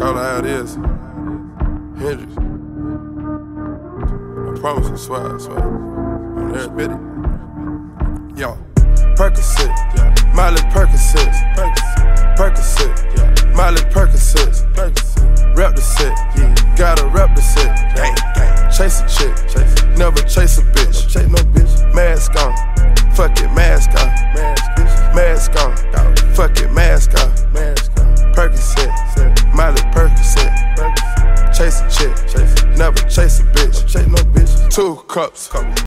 Call it how it is. Hendrix. I promise you, swear. On every bitty. Yo, Percocet, Miley Percocet, Miley Percocet, rep the set, gotta rep the set. Chase a chick, never chase a bitch. Chase no bitch. Mask on, fuck it, mask on. Mask on, fuck it, mask on. Percocet, Miley Percocet. Chase a chick, never chase a bitch. Chase no bitch. 2 cups.